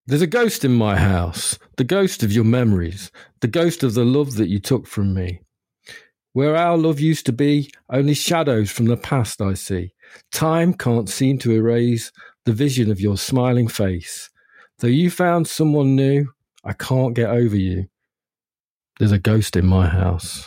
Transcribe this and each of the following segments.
There's a ghost in my house, the ghost of your memories, the ghost of the love that you took from me. Where our love used to be, only shadows from the past I see. Time can't seem to erase the vision of your smiling face. Though you found someone new, I can't get over you. There's a ghost in my house.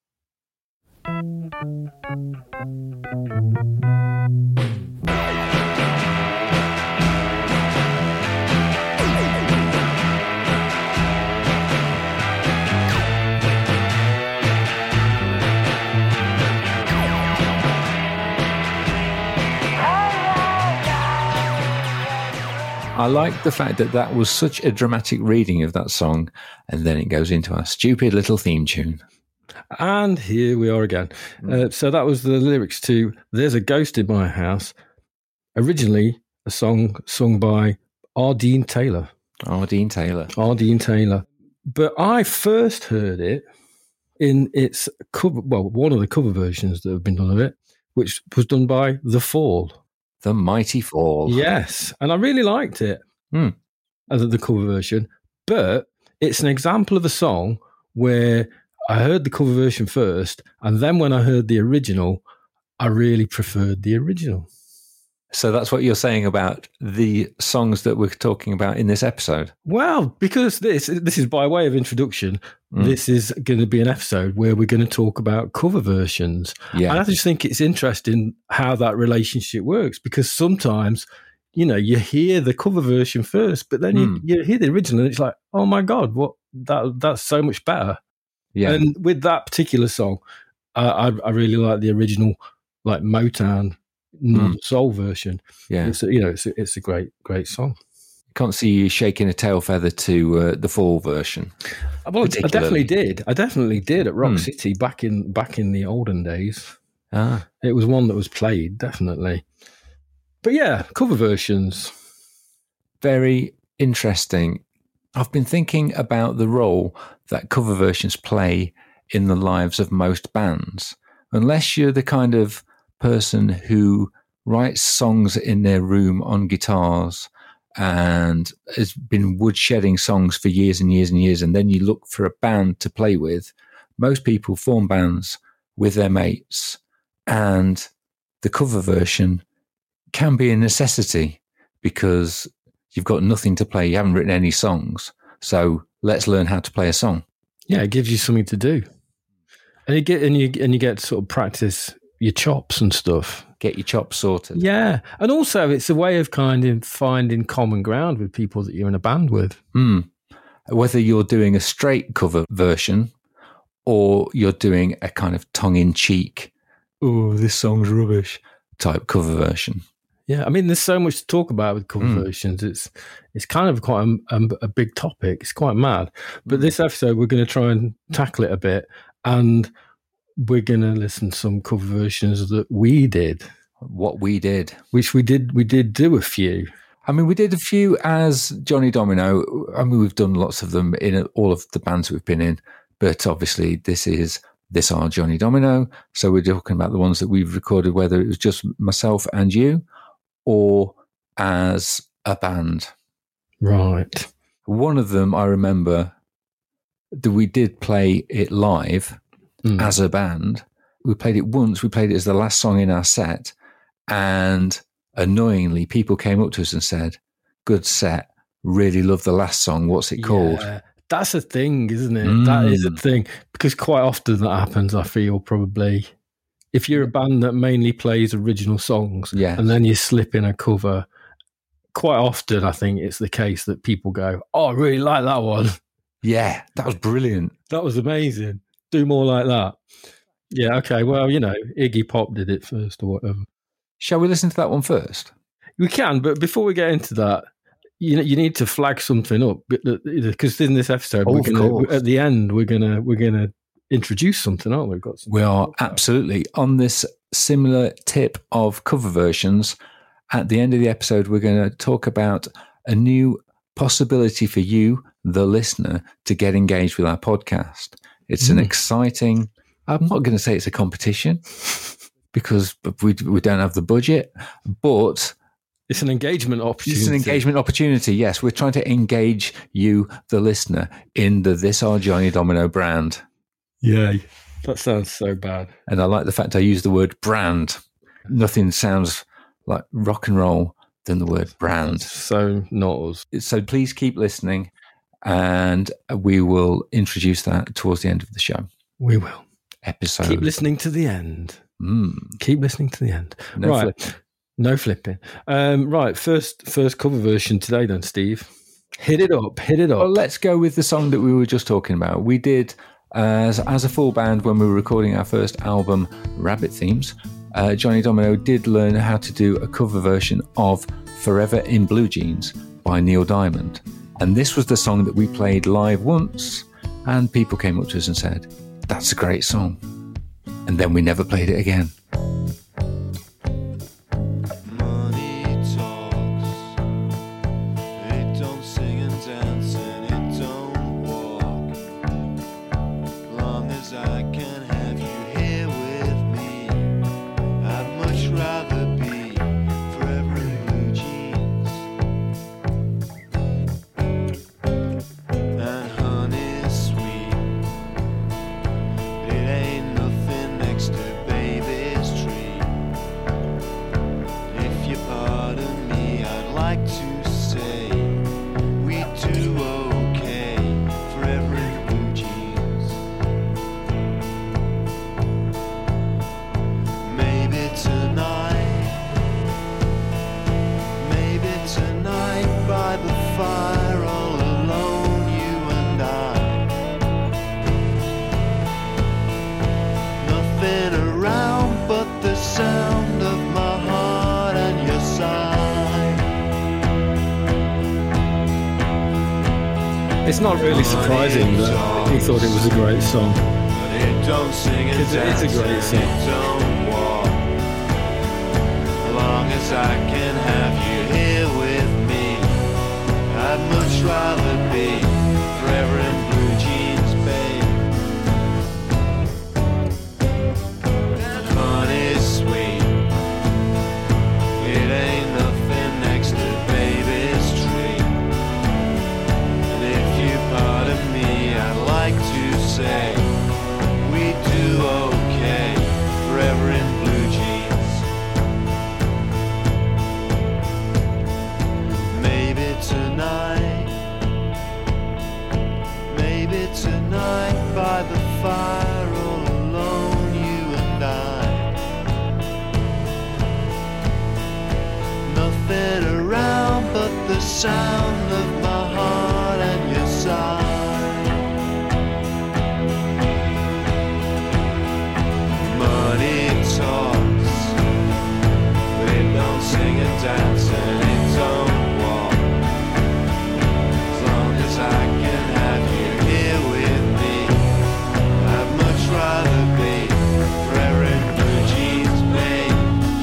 I like the fact that that was such a dramatic reading of that song, and then it goes into our stupid little theme tune. And here we are again. So that was the lyrics to There's a Ghost in My House, originally a song sung by Ardeen Taylor. Ardeen Taylor. But I first heard it in its cover, well, one of the cover versions that have been done of it, which was done by The Fall. The Mighty Fall. Yes, and I really liked it as the cover version. But it's an example of a song where I heard the cover version first, and then when I heard the original, I really preferred the original. So that's what you're saying about the songs that we're talking about in this episode? Well, because this is by way of introduction, this is going to be an episode where we're going to talk about cover versions. Yeah. And I just think it's interesting how that relationship works, because sometimes, you know, you hear the cover version first, but then you hear the original and it's like, oh my God, that's so much better. Yeah. And with that particular song, I really like the original, like Motown soul version. Yeah, it's a great song. Can't see you shaking a tail feather to the Fall version. Well, I definitely did. At Rock City back in the olden days. It was one that was played, definitely. But yeah, cover versions. Very interesting. I've been thinking about the role that cover versions play in the lives of most bands. Unless you're the kind of person who writes songs in their room on guitars and has been woodshedding songs for years and years and years, and then you look for a band to play with, most people form bands with their mates, and the cover version can be a necessity because you've got nothing to play. You haven't written any songs, so let's learn how to play a song. Yeah, it gives you something to do, and you get to sort of practice your chops and stuff. Get your chops sorted. Yeah. And also it's a way of kind of finding common ground with people that you're in a band with. Whether you're doing a straight cover version or you're doing a kind of tongue-in-cheek, oh, this song's rubbish type cover version. Yeah. I mean, there's so much to talk about with cover versions. It's kind of quite a big topic. It's quite mad. But this episode, we're going to try and tackle it a bit, and we're going to listen to some cover versions that we did. What we did. Which we did do a few. I mean, we did a few as Johnny Domino. I mean, we've done lots of them in all of the bands we've been in. But obviously, this are Johnny Domino. So we're talking about the ones that we've recorded, whether it was just myself and you or as a band. Right. One of them, I remember that we did play it live as a band. We played it once. We played it as the last song in our set. And annoyingly, people came up to us and said, good set. Really love the last song. What's it called? That's a thing, isn't it? That is a thing. Because quite often that happens, I feel, probably. If you're a band that mainly plays original songs and then you slip in a cover, quite often I think it's the case that people go, oh, I really like that one. Yeah, that was brilliant. That was amazing. Do more like that. Yeah, okay. Well, you know, Iggy Pop did it first or whatever. Shall we listen to that one first? We can, but before we get into that, you need to flag something up, because in this episode, at the end, we're gonna introduce something, aren't we? We are absolutely on this similar tip of cover versions. At the end of the episode, we're going to talk about a new possibility for you, the listener, to get engaged with our podcast. It's an exciting, I'm not going to say it's a competition because we don't have the budget, but It's an engagement opportunity. It's an engagement opportunity, yes. We're trying to engage you, the listener, in the This Are Johnny Domino brand. Yeah, that sounds so bad. And I like the fact I use the word brand. Nothing sounds like rock and roll than the word brand. So not us. So please keep listening, and we will introduce that towards the end of the show. We will. Episode. Keep listening to the end. Keep listening to the end. No right. flipping. No flipping. Right. First cover version today then, Steve. Hit it up. Well, let's go with the song that we were just talking about. We did, as a full band, when we were recording our first album, Rabbit Themes, Johnny Domino did learn how to do a cover version of Forever in Blue Jeans by Neil Diamond. And this was the song that we played live once, and people came up to us and said, "That's a great song." And then we never played it again. It's not really surprising that he thought it was a great song. Because it is a great song. As long as I can have you here with me, I'd much rather be forever in blue jeans, babe. Honey sweet, it ain't nothing next to baby's tree. And if you pardon me, I'd like to say we do okay forever in blue jeans. Maybe tonight by the fire, all alone, you and I. Nothing around but the sound of my heart and your sigh. Money talks, but it don't sing and dance and it don't walk. As long as I can have you here with me, I'd much rather be forever in blue jeans, babe.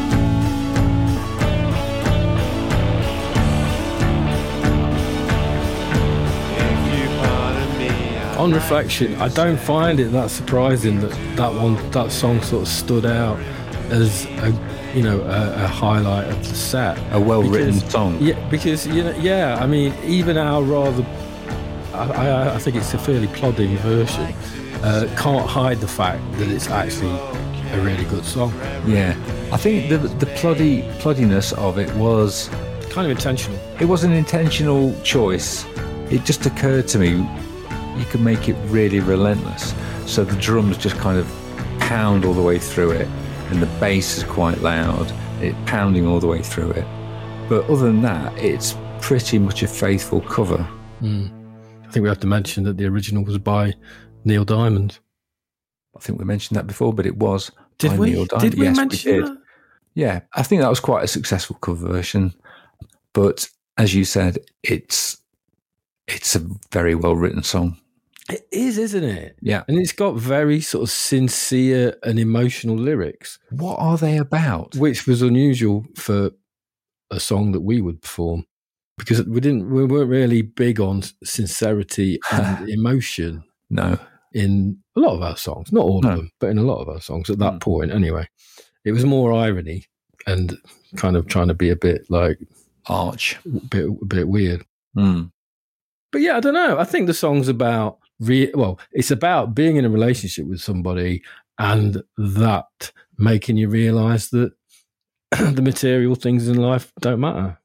If you pardon me, On reflection, I don't find it that surprising that that song sort of stood out as a highlight of the set. A well-written Because- song. Yeah, because I mean, even our rather, I think it's a fairly plodding version. Can't hide the fact that it's actually a really good song. Yeah. I think the ploddiness of it was Kind of intentional. It was an intentional choice. It just occurred to me you could make it really relentless. So the drums just kind of pound all the way through it, and the bass is quite loud, it pounding all the way through it. But other than that, it's pretty much a faithful cover. I think we have to mention that the original was by Neil Diamond. I think we mentioned that before, but it was Did by we? Neil Diamond. Did we Yes, mention did. that? Yeah, I think that was quite a successful cover version. But as you said, it's a very well written song. It is, isn't it? Yeah. And it's got very sort of sincere and emotional lyrics, What are they about? which was unusual for a song that we would perform, because we weren't really big on sincerity and emotion No. in a lot of our songs. Not all No. of them, but in a lot of our songs at that point anyway. It was more irony and kind of trying to be a bit like arch. a bit weird. Mm. But yeah, I don't know. I think the song's about it's about being in a relationship with somebody and that making you realise that the material things in life don't matter.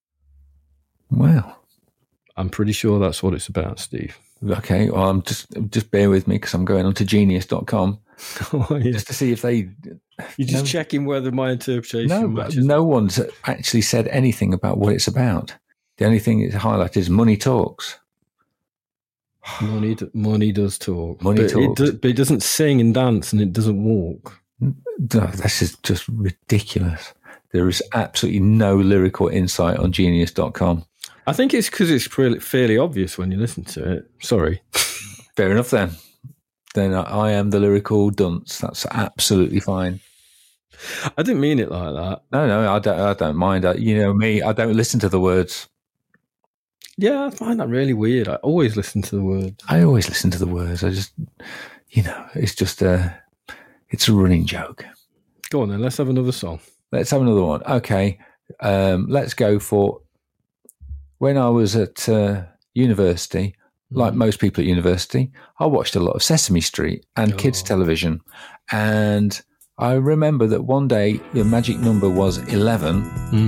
Well, I'm pretty sure that's what it's about, Steve. okay. Well, I'm just bear with me because I'm going on to genius.com Oh, yeah. just to see if they. You're just checking whether my interpretation No, matches. no one's actually said anything about what it's about. The only thing it's highlighted is money talks. Money does talk. Money talks. But it doesn't sing and dance, and it doesn't walk. No, this is just ridiculous. There is absolutely no lyrical insight on genius.com. I think it's because it's fairly obvious when you listen to it. Sorry. Fair enough then. Then I am the lyrical dunce. That's absolutely fine. I didn't mean it like that. No, I don't mind. You know me, I don't listen to the words. Yeah, I find that really weird. I always listen to the words. I always listen to the words. I just, it's just it's a running joke. Go on then, let's have another song. Let's have another one. Okay, let's go for when I was at university. Like most people at university, I watched a lot of Sesame Street and kids television. And I remember that one day the magic number was 11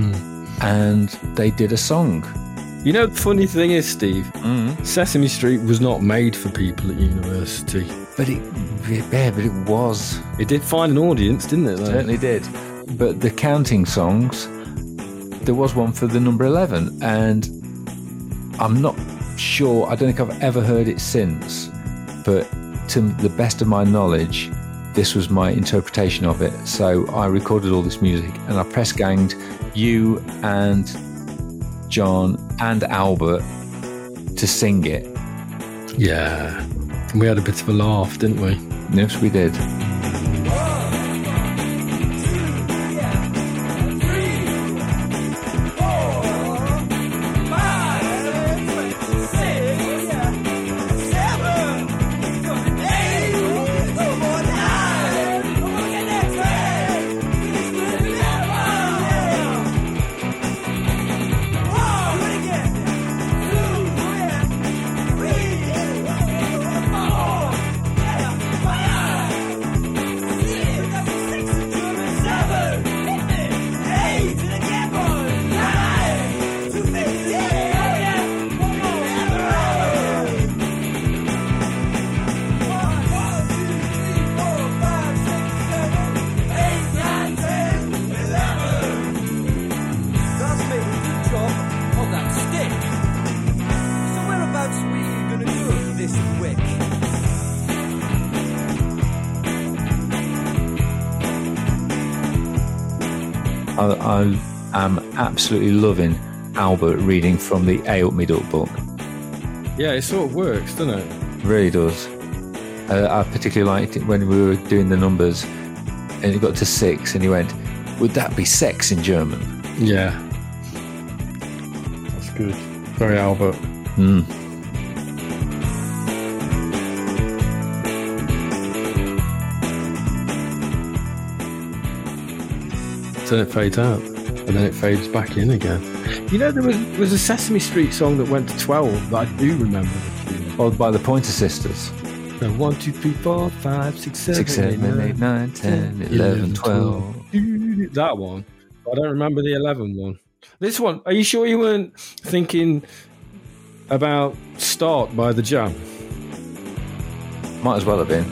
and they did a song. You know, the funny thing is, Steve, Sesame Street was not made for people at university. But it was. It did find an audience, didn't it? Though? Certainly did. But the counting songs, there was one for the number 11. And I'm not sure, I don't think I've ever heard it since. But to the best of my knowledge, this was my interpretation of it. So I recorded all this music and I press ganged you and John and Albert to sing it. Yeah. We had a bit of a laugh, didn't we? Yes, we did. I am absolutely loving Albert reading from the A Up Me Duck book. Yeah, it sort of works, doesn't it? Really does. I particularly liked it when we were doing the numbers and it got to 6 and he went, would that be sex in German? Yeah. That's good. Very Albert. Then it fades out, and then it fades back in again. You know, there was a Sesame Street song that went to 12 that I do remember. Oh, by the Pointer Sisters. No, 1, 2, 3, 4, 5, 6, 7, 6, 7, 8, 9, 10, 11, 12. That one. I don't remember the 11 one. This one, are you sure you weren't thinking about Start by The Jam? Might as well have been.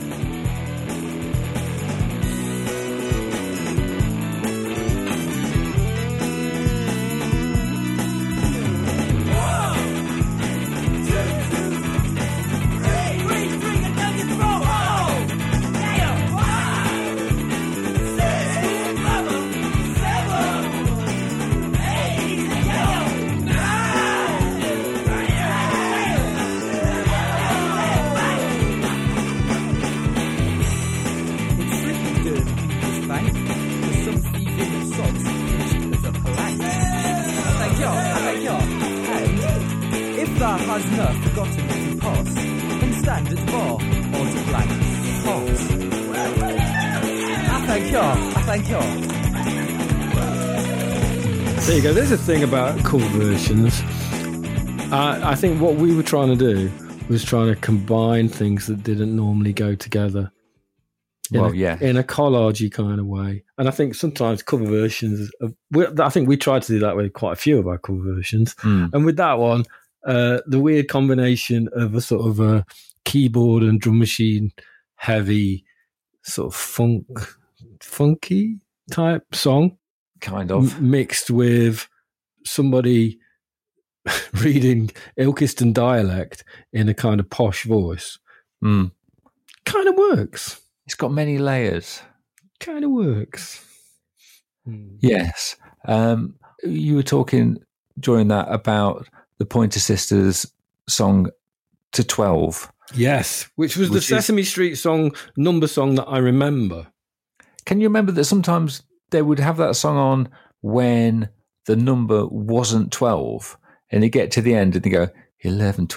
There you go. There's a thing about cover versions. I think what we were trying to do was trying to combine things that didn't normally go together. In a collagey kind of way. And I think sometimes cover versions, I think we tried to do that with quite a few of our cover versions. And with that one, the weird combination of a sort of a keyboard and drum machine heavy sort of funky type song. Kind of. Mixed with somebody reading Ilkeston dialect in a kind of posh voice. Kind of works. It's got many layers. Kind of works. Yes. You were talking during that about the Pointer Sisters song To 12. Yes, which was the Sesame Street number song that I remember. Can you remember that sometimes they would have that song on when the number wasn't 12? And you get to the end and they go, 11,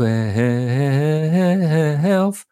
12,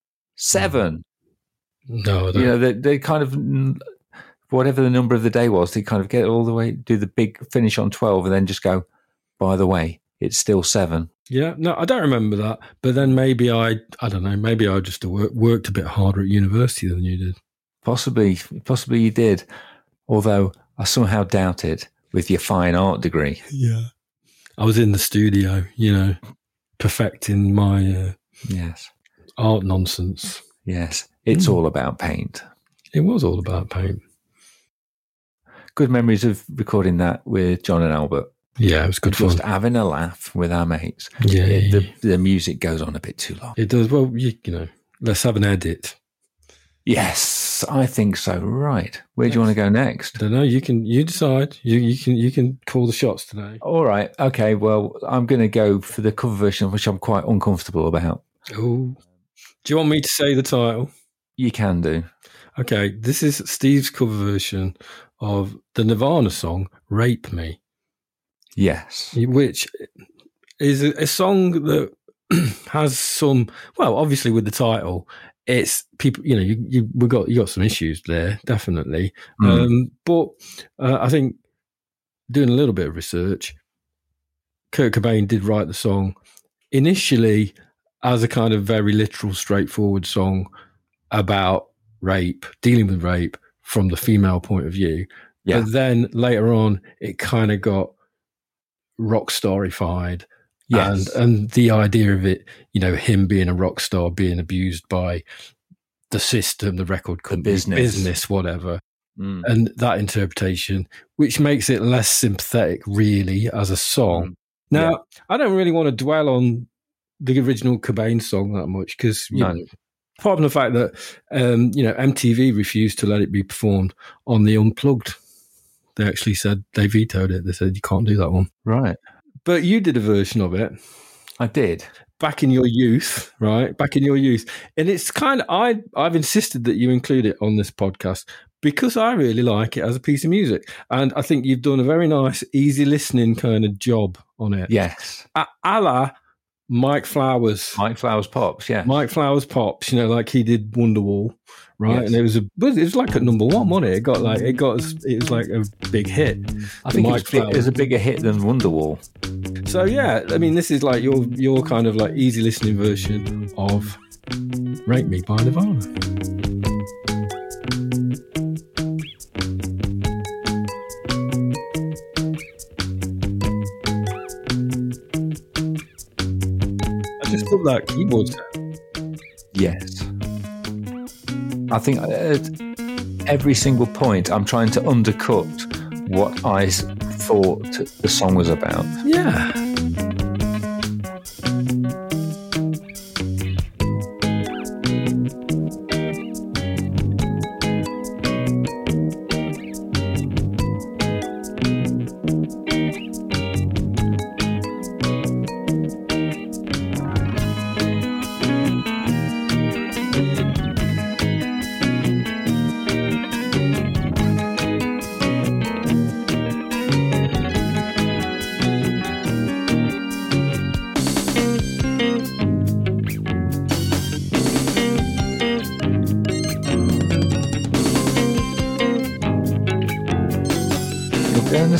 7. No, they kind of, whatever the number of the day was, they kind of get all the way, do the big finish on 12 and then just go, by the way, it's still 7. Yeah, no, I don't remember that. But then maybe I don't know, maybe I just worked a bit harder at university than you did. Possibly you did. Although I somehow doubt it with your fine art degree. Yeah. I was in the studio, perfecting my art nonsense. Yes, it's all about paint. It was all about paint. Good memories of recording that with John and Albert. Yeah, it was good fun. Just having a laugh with our mates. Yeah. The music goes on a bit too long. It does. Well, let's have an edit. Yes, I think so. Right. Where do you want to go next? I don't know. You decide. You can call the shots today. All right. Okay. Well, I'm going to go for the cover version, which I'm quite uncomfortable about. Oh. Do you want me to say the title? You can do. Okay. This is Steve's cover version of the Nirvana song "Rape Me." Yes. Which is a song that has some. Well, obviously with the title. It's people, you got some issues there, definitely. But I think doing a little bit of research, Kurt Cobain did write the song initially as a kind of very literal, straightforward song about rape, dealing with rape from the female point of view. Yeah. But then later on, it kind of got rock starified. Yes. And the idea of it, him being a rock star, being abused by the system, the record company, business, whatever. And that interpretation, which makes it less sympathetic, really, as a song. Now, I don't really want to dwell on the original Cobain song that much because, apart from the fact that, MTV refused to let it be performed on the Unplugged. They actually said they vetoed it. They said, you can't do that one. Right. But you did a version of it. I did. Back in your youth, right? Back in your youth. And it's kind of, I've insisted that you include it on this podcast because I really like it as a piece of music. And I think you've done a very nice, easy listening kind of job on it. Yes. A la Mike Flowers. Mike Flowers Pops, yeah. Mike Flowers Pops, like he did Wonderwall, right? Yes. And it was like at number one, wasn't it? It was like a big hit. I think it was a bigger hit than Wonderwall. So yeah, I mean, this is like your kind of like easy listening version of "Rape Me" by Nirvana. I just love that keyboard sound. Yes, I think at every single point, I'm trying to undercut what I thought the song was about. Yeah.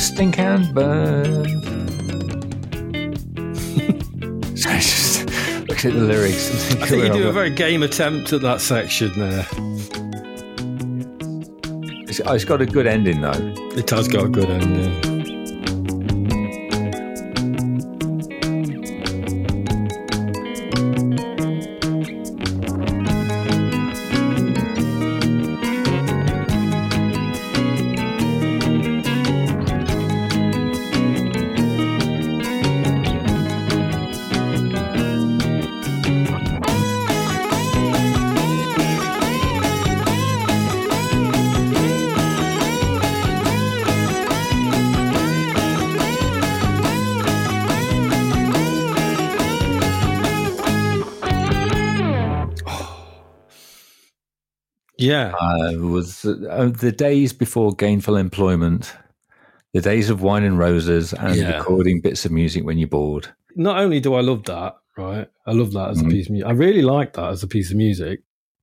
stink and burn. So I just look at the lyrics and think, I think you do a very game attempt at that section there. It's got a good ending though. It has got a good ending. Yeah. Was the days before gainful employment, the days of wine and roses and recording bits of music when you're bored. Not only do I love that, right? I love that as a piece of music. I really like that as a piece of music.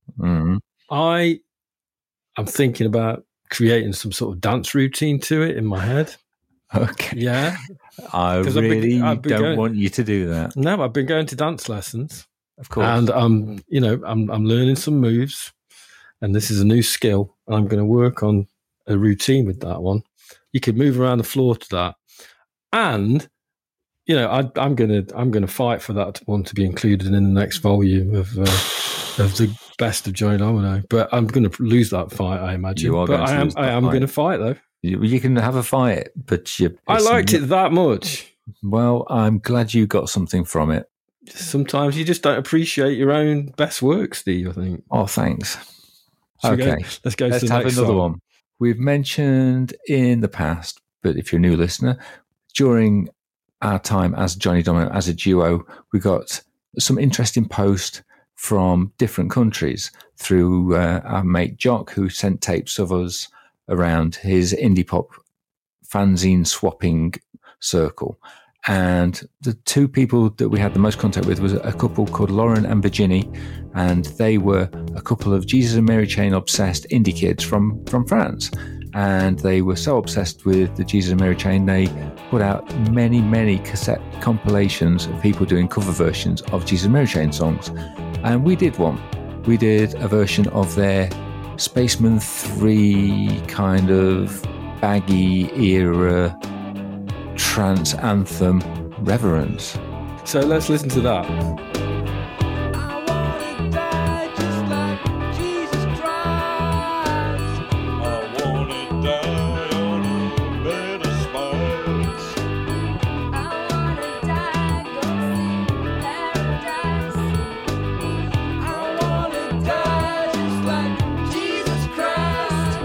I am thinking about creating some sort of dance routine to it in my head. Okay. Yeah. I really don't want you to do that. No, I've been going to dance lessons. Of course. And I'm learning some moves. And this is a new skill. I'm going to work on a routine with that one. You could move around the floor to that, and I'm going to fight for that one to be included in the next volume of the best of Johnny Domino. But I'm going to lose that fight, I imagine. I am going to fight though. You can have a fight, but I liked it that much. Well, I'm glad you got something from it. Sometimes you just don't appreciate your own best work, Steve. I think. Oh, thanks. Okay, let's go. Let's to the have next another song. one. We've mentioned in the past, but if you're a new listener, during our time as Johnny Domino, as a duo, we got some interesting posts from different countries through our mate Jock, who sent tapes of us around his indie pop fanzine swapping circle. And the two people that we had the most contact with was a couple called Lauren and Virginie, and they were a couple of Jesus and Mary Chain obsessed indie kids from France. And they were so obsessed with the Jesus and Mary Chain, they put out many cassette compilations of people doing cover versions of Jesus and Mary Chain songs. And we did one. We did a version of their Spaceman 3 kind of baggy era trance anthem, Reverence. So let's listen to that. I wanna die just like Jesus Christ. I wanna die on a bed of spikes. I wanna die, go see paradise. I wanna die just like Jesus Christ.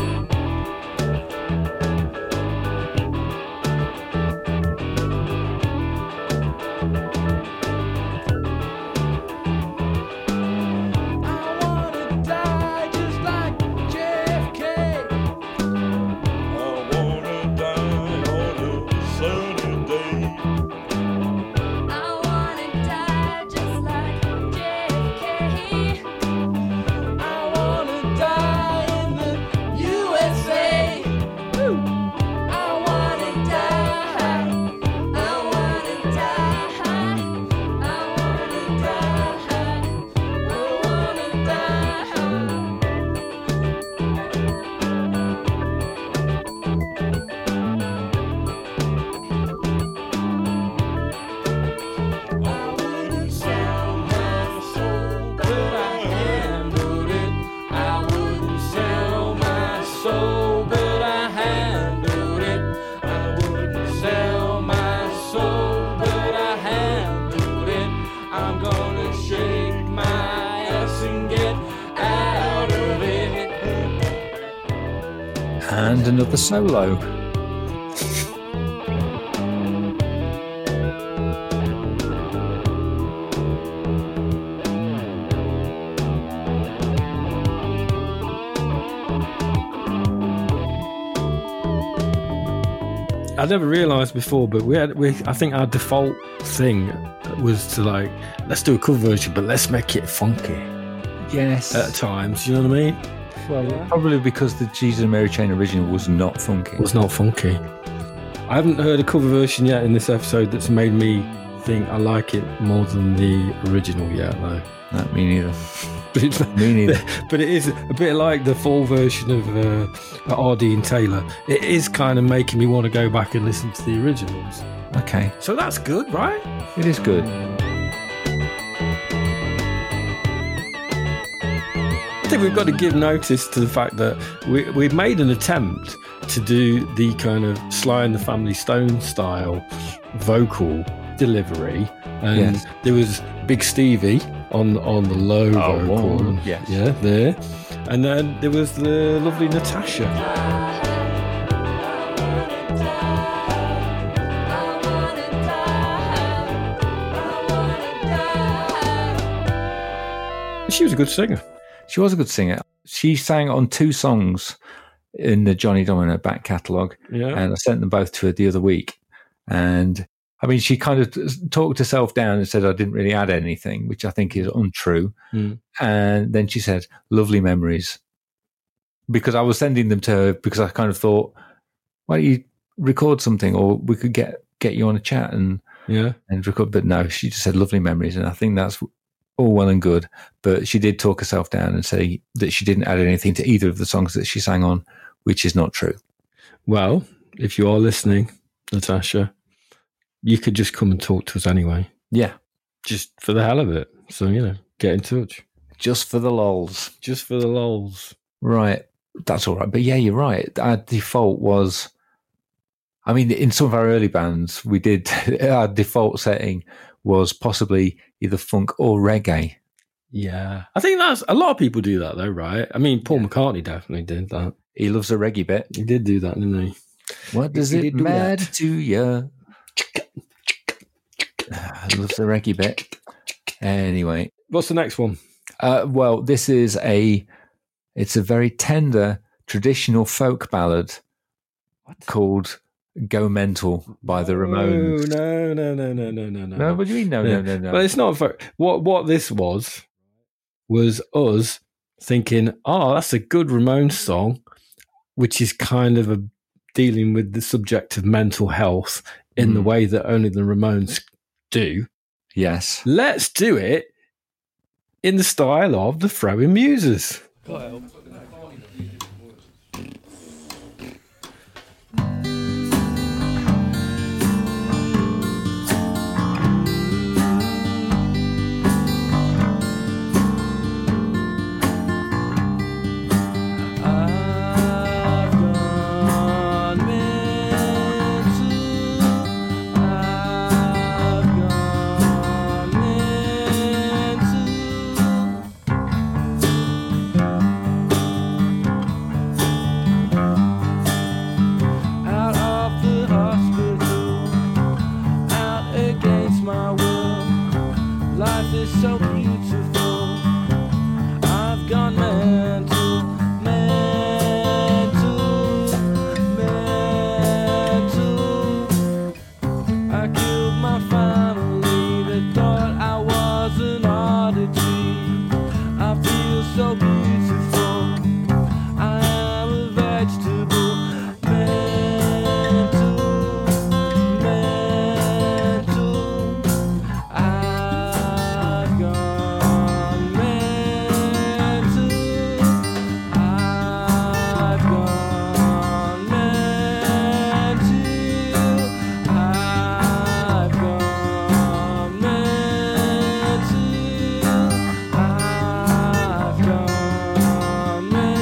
I wanna die just like JFK. I wanna die on a sunny day. I wanna die just like JFK. I wanna die in the USA. I wanna die. I wanna die. I wanna die. I wanna I wouldn't sell my soul, but I handled it. I wouldn't sell my soul, but I handled it. I wouldn't sell my soul, but I handled it. I'm gonna shake my ass and get out of it. And another solo. I never realised before, but I think our default thing was to let's do a cover version, but let's make it funky Yes. at times. You know what I mean? Well, probably because the Jesus and Mary Chain original was not funky. It was not funky. I haven't heard a cover version yet in this episode that's made me think I like it more than the original yet, though. No, me neither. But it's, Me neither. but it is a bit like the full version of R.D. and Taylor. It is kind of making me want to go back and listen to the originals. Okay, So that's good, right? it is good. I think we've got to give notice to the fact that we've made an attempt to do the kind of Sly and the Family Stone style vocal delivery, and Yes. there was Big Stevie on the low vocal, oh, yes. yeah, there, and then there was the lovely Natasha. She was a good singer. She was a good singer. She sang on 2 songs in the Johnny Domino back catalogue, Yeah, and I sent them both to her the other week. And I mean, she kind of talked herself down and said I didn't really add anything, which I think is untrue. Mm. And then she said, "Lovely memories," because I was sending them to her because I kind of thought, why don't you record something, or we could get you on a chat and yeah. record. But no, she just said lovely memories, and I think that's all well and good. But she did talk herself down and say that she didn't add anything to either of the songs that she sang on, which is not true. Well, if you are listening, Natasha, you could just come and talk to us anyway, Yeah, just for the hell of it. So, get in touch. just for the lols. Just for the lols. Right, that's all right. But yeah, you're right. Our default was, I mean, in some of our early bands, we did, our default setting was possibly either funk or reggae. Yeah. I think that's, a lot of people do that though, right? I mean, Paul McCartney definitely did that. He loves a reggae bit. He did do that, didn't he? What does He it did do matter that. to you? Loves the reggae bit. Anyway, What's the next one? well, this is it's a very tender traditional folk ballad called "Go Mental" by the Ramones. No. No, what do you mean? No. Well, it's not very, what this was us thinking, oh, that's a good Ramones song, which is kind of dealing with the subject of mental health in the way that only the Ramones do. Yes. Let's do it in the style of the Throwing Muses. So beautiful, I've gone mental, mental. I killed my family, they thought I was an oddity. I feel so beautiful, I am a vegetable. Mental, mental. I've gone mental. I've gone mental. I've gone mental. I've gone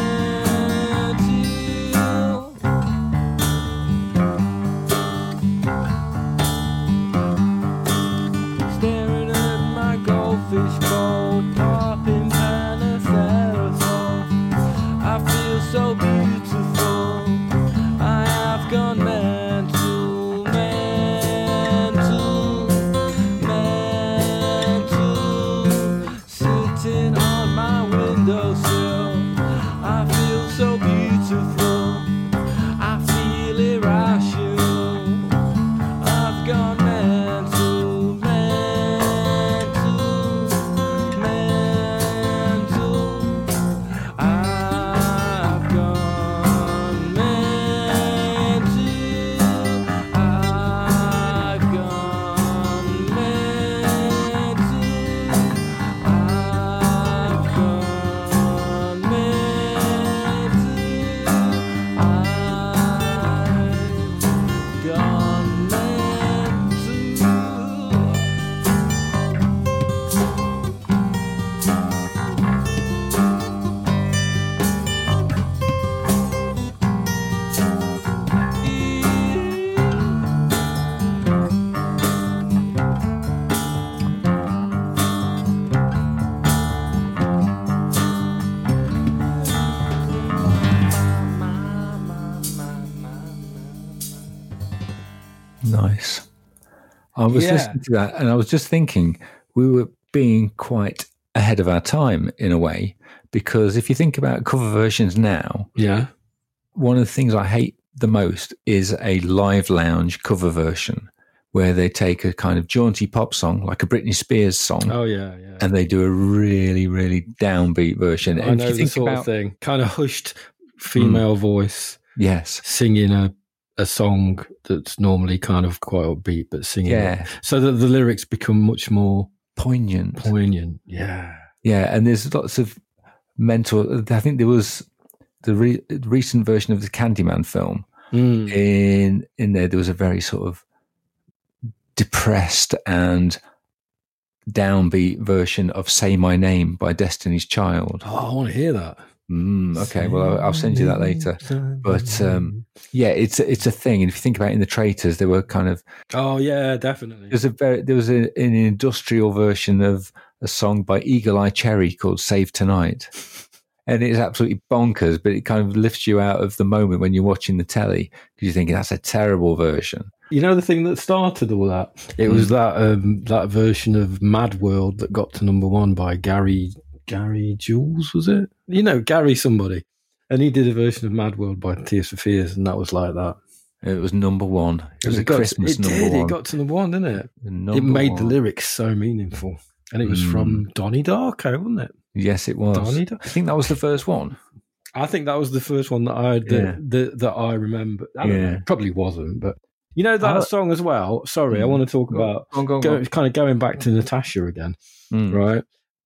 mental. Staring at my goldfish bowl, popping Panatherathol. I feel so beautiful, I have gone mental, mental, mental. Sitting on my windowsill, I feel so beautiful, I feel irrational. I've gone mental, mental, nice. I was listening to that and I was just thinking we were being quite ahead of our time in a way, because if you think about cover versions now, one of the things I hate the most is a live lounge cover version where they take a kind of jaunty pop song, like a Britney Spears song. Oh, yeah. And they do a really, really downbeat version. I know the sort of thing. Kind of hushed female voice. Yes. Singing a song that's normally kind of quite upbeat, but singing it. So that the lyrics become much more poignant. Yeah. Yeah, and there's lots of mental... I think there was the recent version of the Candyman film. In there was a very sort of depressed and downbeat version of Say My Name by Destiny's Child. Oh, I want to hear that. Okay, well, I'll send you that later. But it's a thing. And if you think about it, in The Traitors, there were kind of... Oh, yeah, definitely. There was an industrial version of a song by Eagle Eye Cherry called Save Tonight. And it's absolutely bonkers, but it kind of lifts you out of the moment when you're watching the telly because you're thinking that's a terrible version. You know the thing that started all that? It was that version of Mad World that got to number one by Gary Jules, was it? You know, Gary somebody. And he did a version of Mad World by Tears for Fears, and that was like that. It was number one. It was a Christmas number one. It got to number one, didn't it? It made the lyrics so meaningful. And it was from Donnie Darko, wasn't it? Yes, it was. I think that was the first one. I think that was the first one that I remember. I don't know, probably wasn't, but you know that song as well. Sorry, I want to talk about kind of going back to Natasha again, right?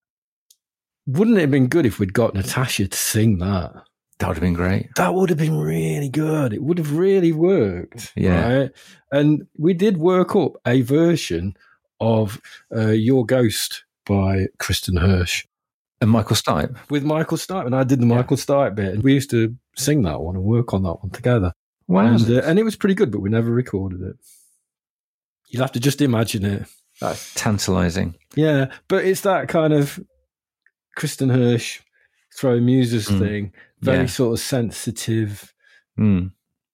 Wouldn't it have been good if we'd got Natasha to sing that? That would have been great. That would have been really good. It would have really worked. Yeah, right? And we did work up a version of Your Ghost by Kristen Hirsch. And Michael Stipe. With Michael Stipe. And I did the Michael Stipe bit. And we used to sing that one and work on that one together. Wow. And it was pretty good, but we never recorded it. You'll have to just imagine it. That's tantalising. Yeah. But it's that kind of Kristen Hirsch, Throw Muses thing. Very sort of sensitive. Kind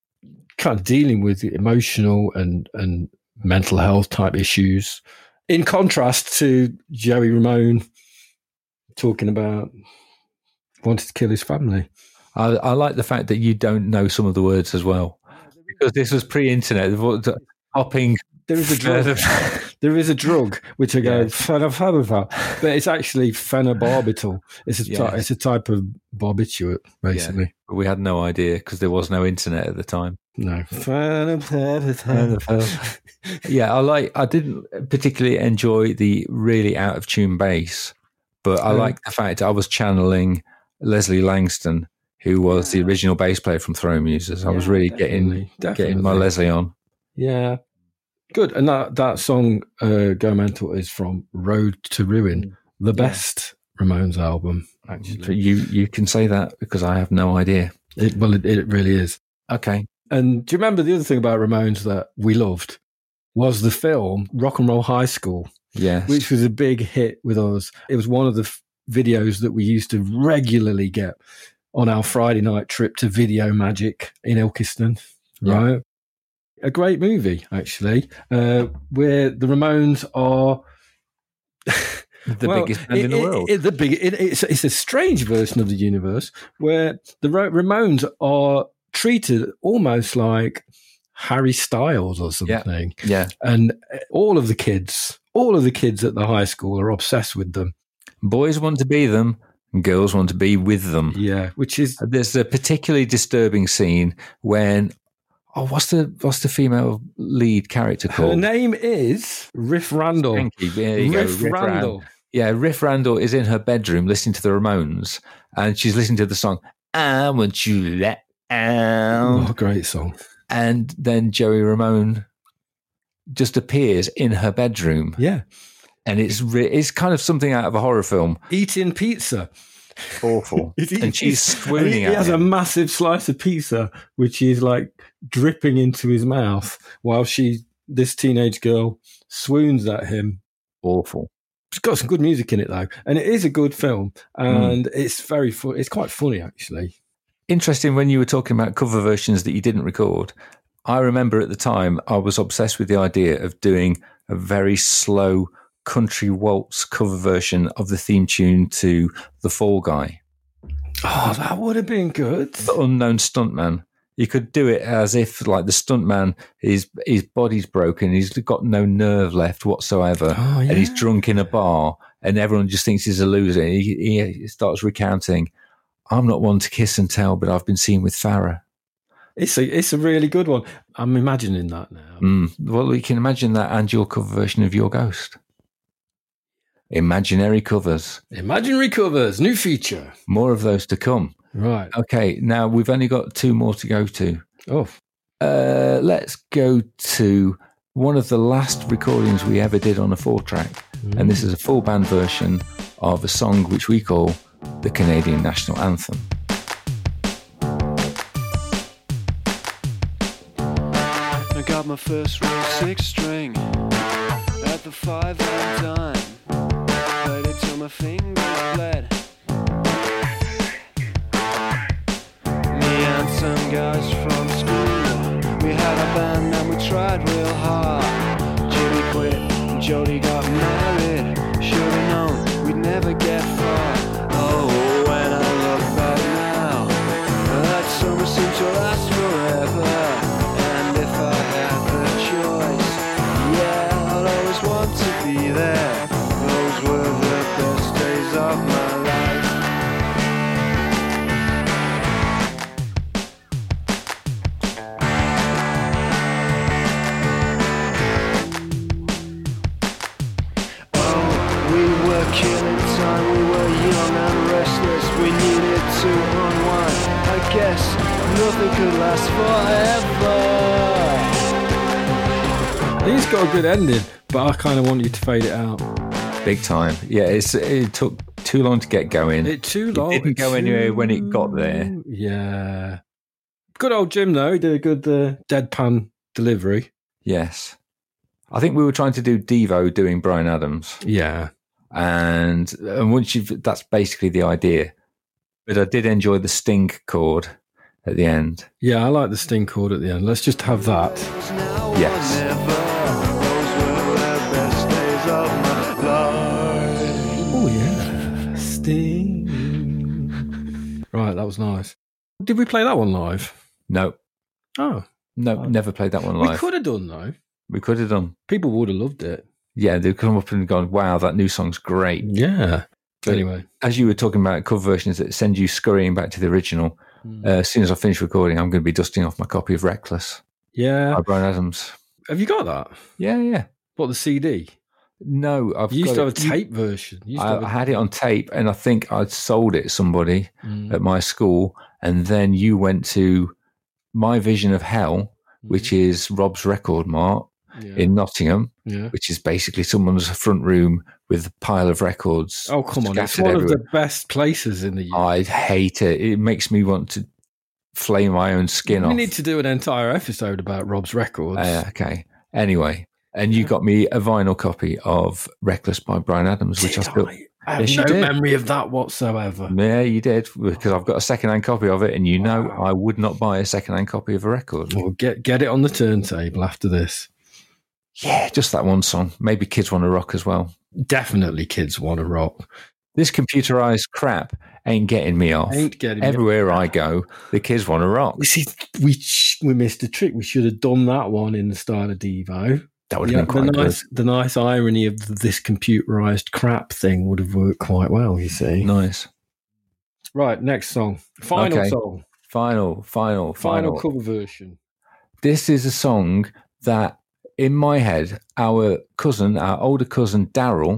of dealing with emotional and mental health type issues. In contrast to Joey Ramone talking about wanted to kill his family. I like the fact that you don't know some of the words as well, because this was pre-internet. Hopping. There is a drug. There is a drug which I go but it's actually phenobarbital. It's a type of barbiturate, basically. Yeah, but we had no idea because there was no internet at the time. No. Yeah, I didn't particularly enjoy the really out of tune bass. But I like the fact I was channeling Leslie Langston, who was the original bass player from Throw Muses. I was really getting my Leslie on. Yeah. Good. And that song, Go Mental, is from Road to Ruin, the best Ramones album, actually. You can say that because I have no idea. It really is. Okay. And do you remember the other thing about Ramones that we loved was the film Rock and Roll High School? Yes. Which was a big hit with us. It was one of the videos that we used to regularly get on our Friday night trip to Video Magic in Ilkeston, right? A great movie, actually, where the Ramones are the biggest band in the world. It's a strange version of the universe where the Ramones are treated almost like Harry Styles or something. Yeah. And all of the kids at the high school are obsessed with them. Boys want to be them, and girls want to be with them. Yeah, which is... There's a particularly disturbing scene when... Oh, what's the female lead character called? Her name is Riff Randall. Thank you. There you Riff go. Randall. Yeah, Riff Randall is in her bedroom listening to the Ramones, and she's listening to the song, I Want You Let Out. Oh, great song. And then Joey Ramone just appears in her bedroom. Yeah. And it's kind of something out of a horror film. Eating pizza. Awful. And she's swooning at him. He has a massive slice of pizza, which is like dripping into his mouth while this teenage girl swoons at him. Awful. It's got some good music in it, though. And it is a good film. And it's very fun. It's quite funny, actually. Interesting when you were talking about cover versions that you didn't record. I remember at the time I was obsessed with the idea of doing a very slow country waltz cover version of the theme tune to The Fall Guy. Oh, that would have been good. The Unknown Stuntman. You could do it as if, like, the stuntman, his body's broken, he's got no nerve left whatsoever, and he's drunk in a bar, and everyone just thinks he's a loser. He starts recounting, "I'm not one to kiss and tell, but I've been seen with Farrah." It's a really good one. I'm imagining that now. Well, you can imagine that and your cover version of Your Ghost. Imaginary covers. Imaginary covers, new feature. More of those to come. Right. Okay, now we've only got 2 more to go to. Oh. Let's go to one of the last recordings we ever did on a 4-track. And this is a full band version of a song which we call the Canadian National Anthem. I got my first real 6-string at the 5 and dime. Played it till my fingers bled. Me and some guys from school, we had a band and we tried real hard. Jimmy quit and Jody got married. Should've known we'd never get far. Oh, when I look back now, that summer seemed to last forever. And if I had the choice, yeah, I'd always want to be there. Those were the best days of my life. Oh, we were killing time, we were young and restless, we needed to unwind. I guess nothing could last forever. It's got a good ending, but I kind of want you to fade it out. Big time. Yeah, it took too long to get going. It didn't go anywhere when it got there. Yeah. Good old Jim, though. He did a good deadpan delivery. Yes. I think we were trying to do Devo doing Bryan Adams. Yeah. And once that's basically the idea. But I did enjoy the Sting chord at the end. Yeah, I like the Sting chord at the end. Let's just have that. Yes. Oh, yeah. Sting. Right, that was nice. Did we play that one live? No. Oh. No, never played that one live. We could have done, though. We could have done. People would have loved it. Yeah, they'd come up and gone, wow, that new song's great. Yeah. But anyway. As you were talking about cover versions that send you scurrying back to the original, as soon as I finish recording, I'm going to be dusting off my copy of Reckless Yeah. by Bryan Adams. Have you got that? Yeah. What, the CD? No, You used to have a tape version. I had it on tape, and I think I'd sold it to somebody at my school, and then you went to My Vision of Hell, which is Rob's Record Mart in Nottingham, which is basically someone's front room with a pile of records. Oh, come on. It's one of the best places in the UK. I hate it. It makes me want to flame my own skin off. We need to do an entire episode about Rob's records. Okay. Anyway, and you got me a vinyl copy of Reckless by Bryan Adams, which I still... I have no memory of that whatsoever. Yeah, you did, because I've got a second-hand copy of it, and you know I would not buy a second-hand copy of a record. Well, get it on the turntable after this. Yeah, just that one song. Maybe Kids Want to Rock as well. Definitely Kids Want to Rock. This computerized crap ain't getting me off. Everywhere I go, the kids want to rock. You see, we missed a trick. We should have done that one in the style of Devo. That would have been quite good. The nice irony of this computerized crap thing would have worked quite well, you see. Nice. Right, next song. Final song. Final cover version. This is a song that, in my head, our older cousin Daryl,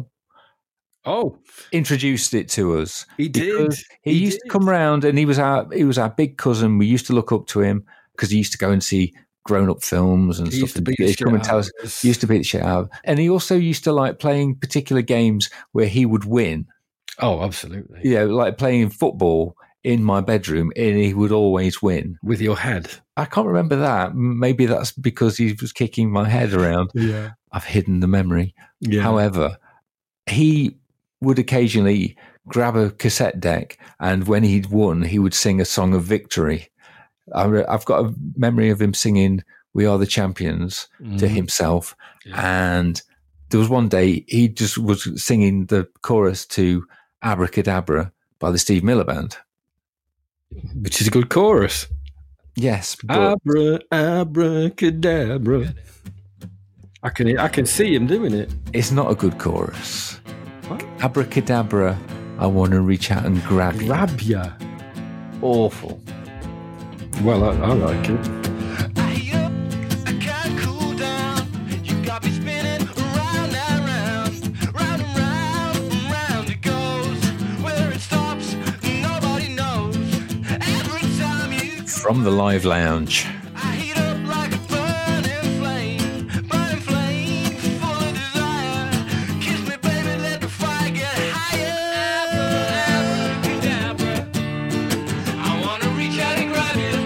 introduced it to us. He did. He used to come round, and he was our big cousin. We used to look up to him because he used to go and see grown-up films and stuff. He'd come and tell us. He used to beat the shit out. And he also used to like playing particular games where he would win. Oh, absolutely. Yeah, like playing football in my bedroom, and he would always win. With your head? I can't remember that. Maybe that's because he was kicking my head around. Yeah. I've hidden the memory. Yeah. However, he would occasionally grab a cassette deck, and when he'd won, he would sing a song of victory. I've got a memory of him singing We Are the Champions to himself. Yeah. And there was one day he just was singing the chorus to Abracadabra by the Steve Miller Band. Which is a good chorus. Yes, but Abracadabra. I can see him doing it. it's not a good chorus. What? Abracadabra, I want to reach out and grab you. Grab ya. Awful. Well, I like it. I heat up, I can't cool down. You got me spinning around and round, round and round and round it goes. Where it stops, nobody knows. Every time you From the Live Lounge. I heat up like a burning flame, full of desire. Kiss me, baby, let the fire get higher. Abracadabra, I wanna reach out and grab you.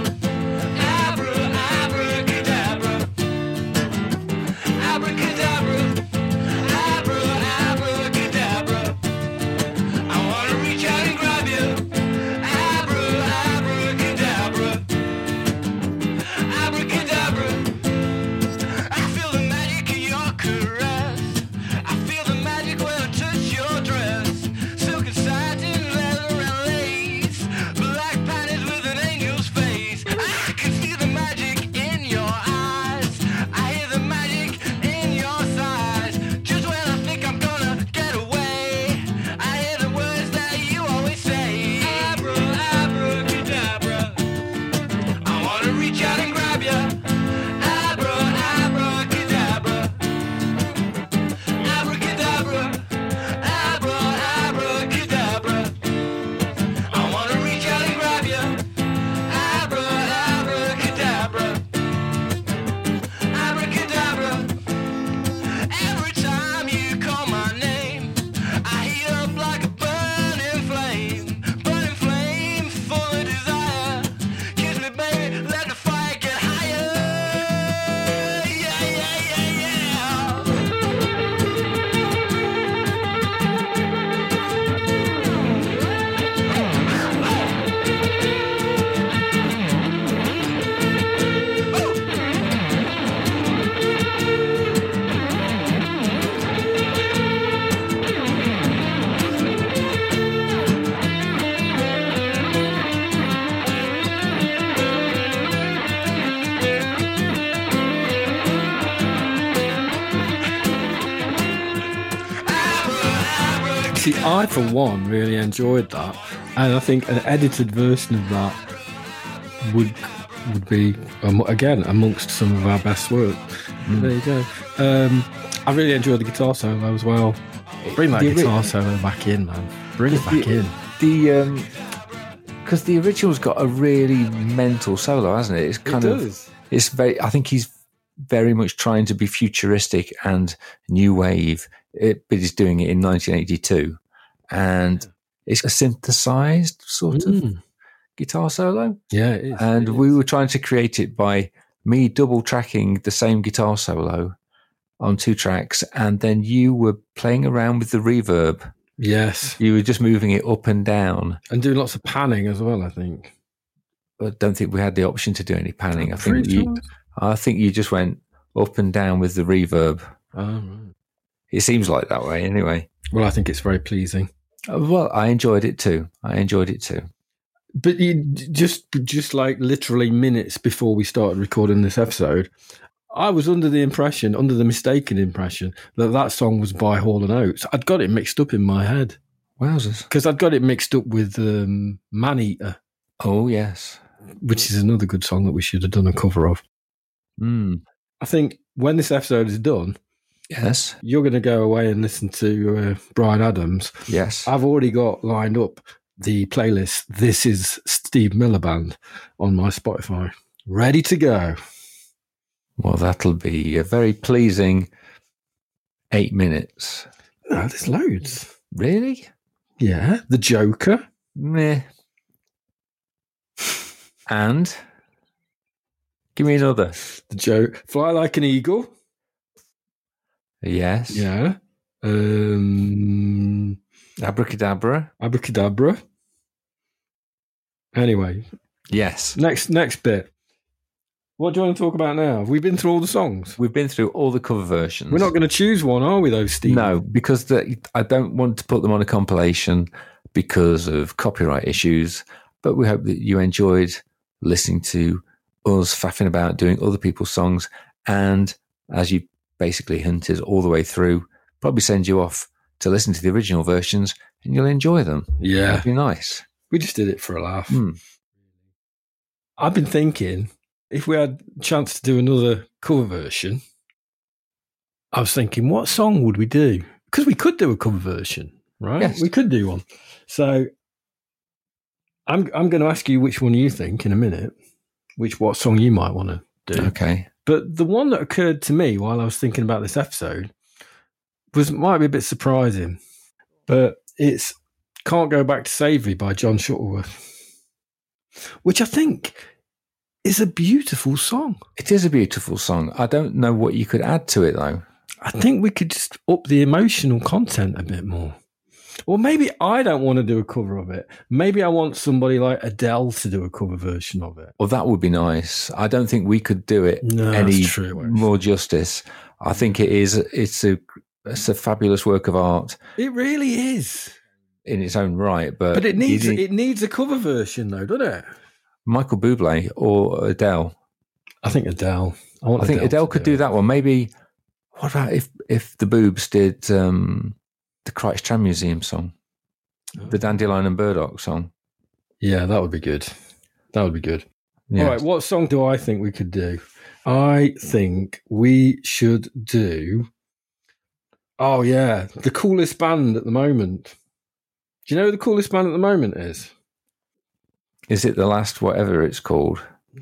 Abracadabra, abracadabra, abracadabra. I wanna reach out and grab you. Abracadabra. Abracadabra, I feel the magic of your caress. I feel the magic when I touch your dress. Silk and satin, leather and lace. Black panties with an angel's face. I can see the magic in your eyes. I hear the magic in your sighs. Just when I think I'm gonna get away, I hear the words that you always say. Abracadabra, I wanna reach out and grab ya. Abracadabra, abracadabra, abracadabra. I wanna reach out and grab ya. Abracadabra, abracadabra. Every time you call my name, I heat up like a burning flame, full of desire. Kiss me, baby, let the fire get higher. Yeah, yeah, yeah, See, I, for one, really enjoyed that. And I think an edited version of that would be, again, amongst some of our best work. There you go. I really enjoyed the guitar solo as well. Bring that guitar solo back in, man. Bring it back in. Because the original's got a really mental solo, hasn't it? It's kind of. It's very. I think he's very much trying to be futuristic and new wave, but he's doing it in 1982, and it's a synthesized sort of guitar solo. Yeah, it is. And we were trying to create it by me double tracking the same guitar solo on 2 tracks, and then you were playing around with the reverb. Yes. You were just moving it up and down. And doing lots of panning as well, I think. I don't think we had the option to do any panning. I think you just went up and down with the reverb. Oh, right. It seems like that way anyway. Well, I think it's very pleasing. Well, I enjoyed it too. But you, just like literally minutes before we started recording this episode, I was under the mistaken impression that song was by Hall & Oates. I'd got it mixed up in my head. Wowzers. Because I'd got it mixed up with Man-Eater. Oh, yes. Which is another good song that we should have done a cover of. I think when this episode is done, yes, you're going to go away and listen to Bryan Adams. Yes. I've already got lined up the playlist This Is Steve Miller Band on my Spotify. Ready to go. Well, that'll be a very pleasing 8 minutes. No, there's loads. Really? Yeah. The Joker. Meh. And give me another. The Joke. Fly Like an Eagle. Yes. Yeah. Abracadabra. Abracadabra. Anyway. Yes. Next bit. What do you want to talk about now? Have we been through all the songs? We've been through all the cover versions. We're not going to choose one, are we, though, Steve? No, because I don't want to put them on a compilation because of copyright issues. But we hope that you enjoyed listening to us faffing about doing other people's songs. And as you basically hinted all the way through, probably send you off to listen to the original versions and you'll enjoy them. Yeah. That'd be nice. We just did it for a laugh. Mm. I've been thinking, if we had a chance to do another cover version, I was thinking, what song would we do? Because we could do a cover version, right? Yes. We could do one. So I'm going to ask you which one you think in a minute, what song you might want to do. Okay. But the one that occurred to me while I was thinking about this episode might be a bit surprising, but it's Can't Go Back to Savory by John Shuttleworth, which I think is a beautiful song. It is a beautiful song. I don't know what you could add to it, though. I think we could just up the emotional content a bit more. Or maybe I don't want to do a cover of it. Maybe I want somebody like Adele to do a cover version of it. Well, that would be nice. I don't think we could do it any more justice. I think it's a fabulous work of art. It really is. In its own right. But it needs a cover version, though, doesn't it? Michael Bublé or Adele? I think Adele. I think Adele could do that one. Maybe, what about if the Boobs did the Christcham Museum song, the Dandelion and Burdock song? Yeah, that would be good. That would be good. Yes. All right, what song do I think we could do? I think we should do, oh yeah, the coolest band at the moment. Do you know who the coolest band at the moment is? Is it The Last whatever it's called?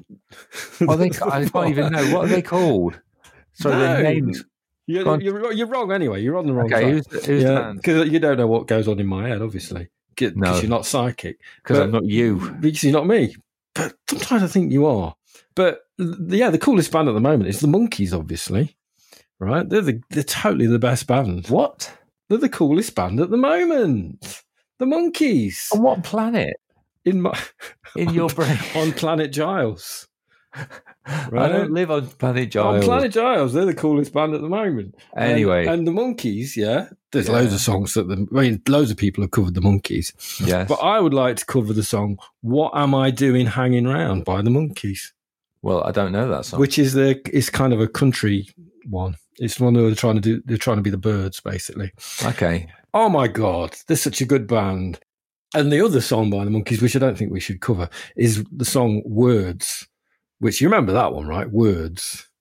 I can't even know. What are they called? Sorry, their names. You're wrong anyway. You're on the wrong track. Who's the band? Because you don't know what goes on in my head, obviously. Because you're not psychic. Because I'm not you. Because you're not me. But sometimes I think you are. But the coolest band at the moment is the Monkees, obviously. Right? They're totally the best band. What? They're the coolest band at the moment. The Monkees. On what planet? In your brain. On Planet Giles. Right? I don't live on Planet Giles. On Planet Giles, they're the coolest band at the moment. Anyway. And the Monkees, there's loads of songs loads of people have covered the Monkees. Yes. But I would like to cover the song "What Am I Doing Hanging Round" by the Monkees. Well, I don't know that song. Which is it's kind of a country one. It's one they're trying to be the Byrds, basically. Okay. Oh my God, they're such a good band. And the other song by the Monkees, which I don't think we should cover, is the song "Words," which you remember that one, right? Words.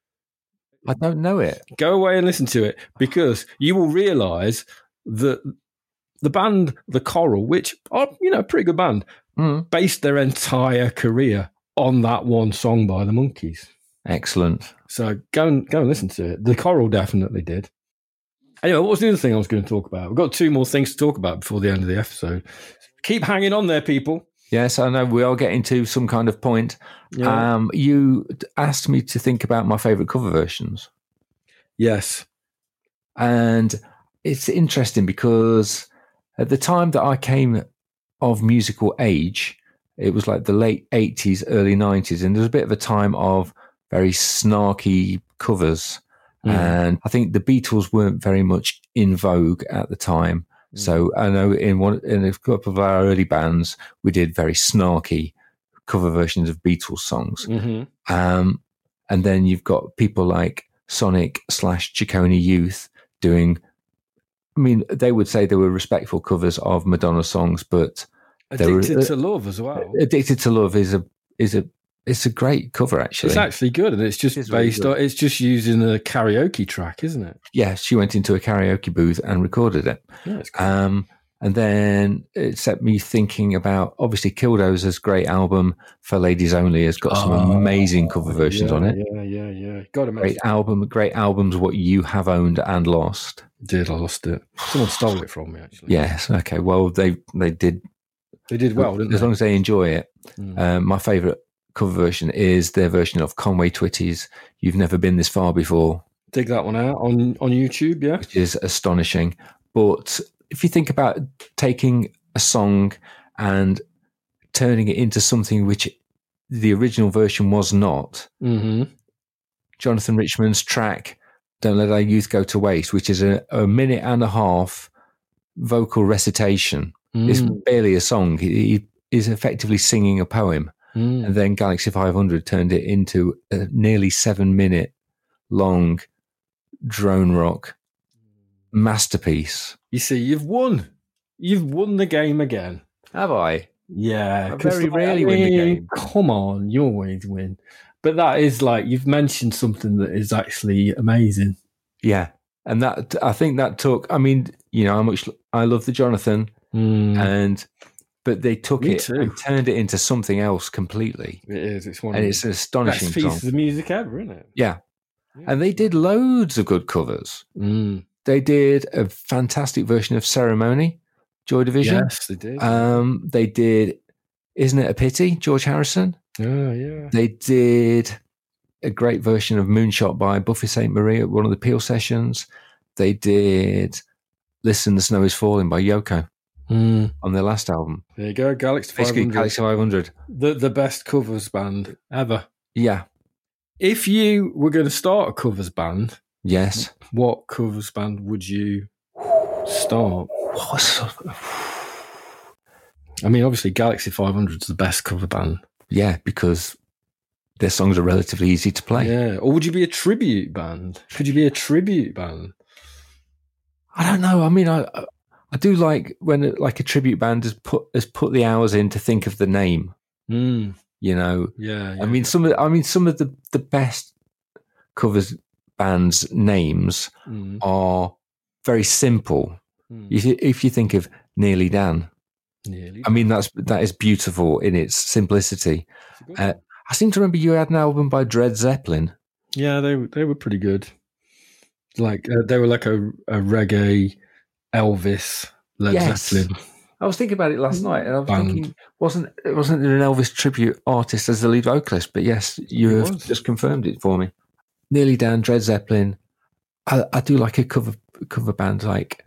I don't know it. Go away and listen to it, because you will realise that the band, The Coral, which are, a pretty good band, based their entire career on that one song by the Monkees. Excellent. So go and listen to it. The Coral definitely did. Anyway, what was the other thing I was going to talk about? We've got 2 more things to talk about before the end of the episode. Keep hanging on there, people. Yes, I know we are getting to some kind of point. Yeah. You asked me to think about my favourite cover versions. Yes. And it's interesting because at the time that I came of musical age, it was like the late 80s, early 90s, and there was a bit of a time of very snarky covers. And I think the Beatles weren't very much in vogue at the time. So I know in a couple of our early bands, we did very snarky cover versions of Beatles songs. Mm-hmm. And then you've got people like Sonic/Ciccone Youth doing, they would say they were respectful covers of Madonna songs, but Addicted to Love as well. Addicted to Love is a great cover, actually. It's actually good, and it's just it's just using a karaoke track, isn't it? Yeah, she went into a karaoke booth and recorded it. Yeah, it's cool. And then it set me thinking about, obviously, Killdozer's great album, For Ladies Only, has got some amazing cover versions on it. Yeah. Got to Great albums, What You Have Owned and Lost. I lost it. Someone stole it from me, actually. Yes, okay. Well, they did. They did well, didn't they? As long as they enjoy it. My favourite cover version is their version of Conway Twitty's You've Never Been This Far Before. Dig that one out on YouTube, yeah. Which is astonishing. But if you think about taking a song and turning it into something which the original version was not. Mm-hmm. Jonathan Richman's track, Don't Let Our Youth Go to Waste, which is a minute and a half vocal recitation. It's barely a song. He is effectively singing a poem. And then Galaxy 500 turned it into a nearly 7-minute long drone rock masterpiece. You see, you've won. You've won the game again. Have I? Yeah. I very rarely win the game. Come on, you always win. But that is like, you've mentioned something that is actually amazing. Yeah. And that, I think that took, I mean, you know, how much I love the Jonathan, but they took Me it too. and turned it into something else completely. It is. It's one And of it's an the astonishing best song. pieces of music ever, isn't it? Yeah. And they did loads of good covers. They did a fantastic version of Ceremony, Joy Division. Yes, they did. They did Isn't It a Pity, George Harrison. Oh, yeah. They did a great version of Moonshot by Buffy St. Marie at one of the Peel sessions. They did Listen, the Snow is Falling by Yoko on their last album. There you go, Galaxy 500. Basically, Galaxy 500. The best covers band ever. Yeah. If you were going to start a covers band, Yes. what covers band would you start? I mean, obviously, Galaxy 500 is the best cover band. Yeah, because their songs are relatively easy to play. Yeah. Or would you be a tribute band? Could you be a tribute band? I don't know. I mean, I do like when like a tribute band has put the hours in to think of the name. You know. Yeah. I mean, some of the best covers bands' names are very simple. If you think of Nearly Dan, I mean that is beautiful in its simplicity. I seem to remember you had an album by Dred Zeppelin. Yeah, they were pretty good. Like they were like a reggae Elvis Led Zeppelin. I was thinking about it last night, and I was thinking, wasn't there an Elvis tribute artist as the lead vocalist? But yes, you have just confirmed it for me. Nearly Dan, Dred Zeppelin. I do like a cover band like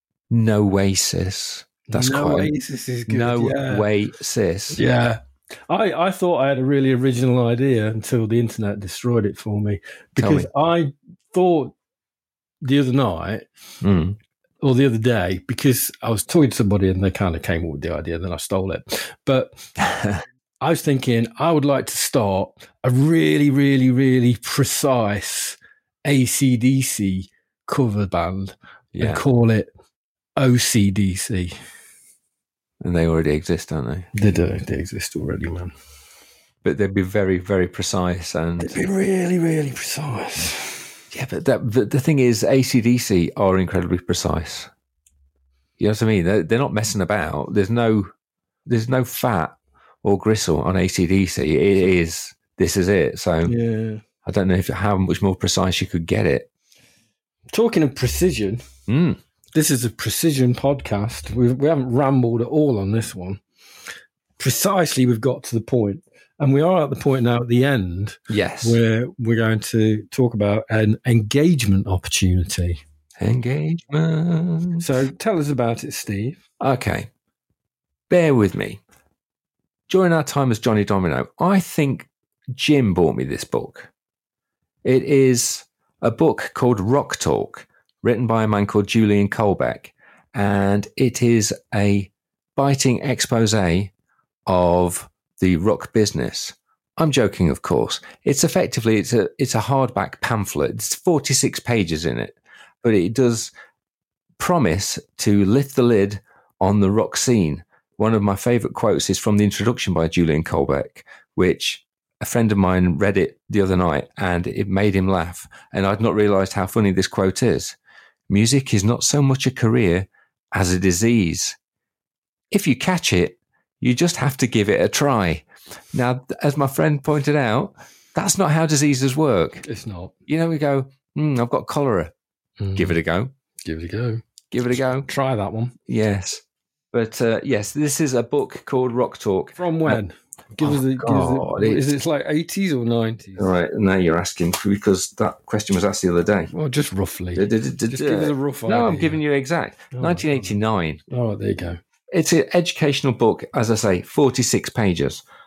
Noasis. That's Oasis is good. Noasis. Yeah. I thought I had a really original idea until the internet destroyed it for me. Because I thought the other night or the other day, because I was talking to somebody and they kind of came up with the idea, then I stole it. But I was thinking I would like to start a really, really, really precise AC/DC cover band and call it OCDC. And they already exist, don't they? They do. They exist already, man. But they'd be very, very precise. And they'd be really, really precise. Yeah, but the thing is, AC/DC are incredibly precise. You know what I mean? They're not messing about. There's no fat or gristle on AC/DC. This is it. So yeah. I don't know how much more precise you could get it. Talking of precision, this is a precision podcast. We haven't rambled at all on this one. Precisely, we've got to the point. And we are at the point now at the end. Yes. Where we're going to talk about an engagement opportunity. Engagement. So tell us about it, Steve. Okay. Bear with me. During our time as Johnny Domino, I think Jim bought me this book. It is a book called Rock Talk, written by a man called Julian Colbeck. And it is a biting expose of the rock business. I'm joking, of course. It's effectively, it's a hardback pamphlet. It's 46 pages in it, but it does promise to lift the lid on the rock scene. One of my favorite quotes is from the introduction by Julian Colbeck, which a friend of mine read it the other night and it made him laugh. And I'd not realized how funny this quote is. Music is not so much a career as a disease. If you catch it, you just have to give it a try. Now, as my friend pointed out, that's not how diseases work. It's not. You know, we go, I've got cholera. Give it a go. Give it a go. Give it a go. Try that one. Yes. But yes, this is a book called Rock Talk. From when? Is it like 80s or 90s? All right, now you're asking because that question was asked the other day. Well, just roughly. Just give us a rough idea. No, I'm giving you exact. 1989. Oh, there you go. It's an educational book, as I say, 46 pages.